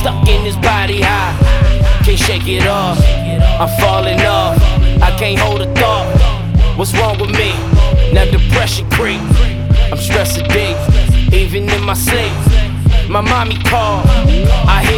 stuck in this body high. Can't shake it off, I'm falling off. I can't hold a thought. What's wrong with me? Now depression creep. I'm stressing deep, even in my sleep. My mommy called, I hear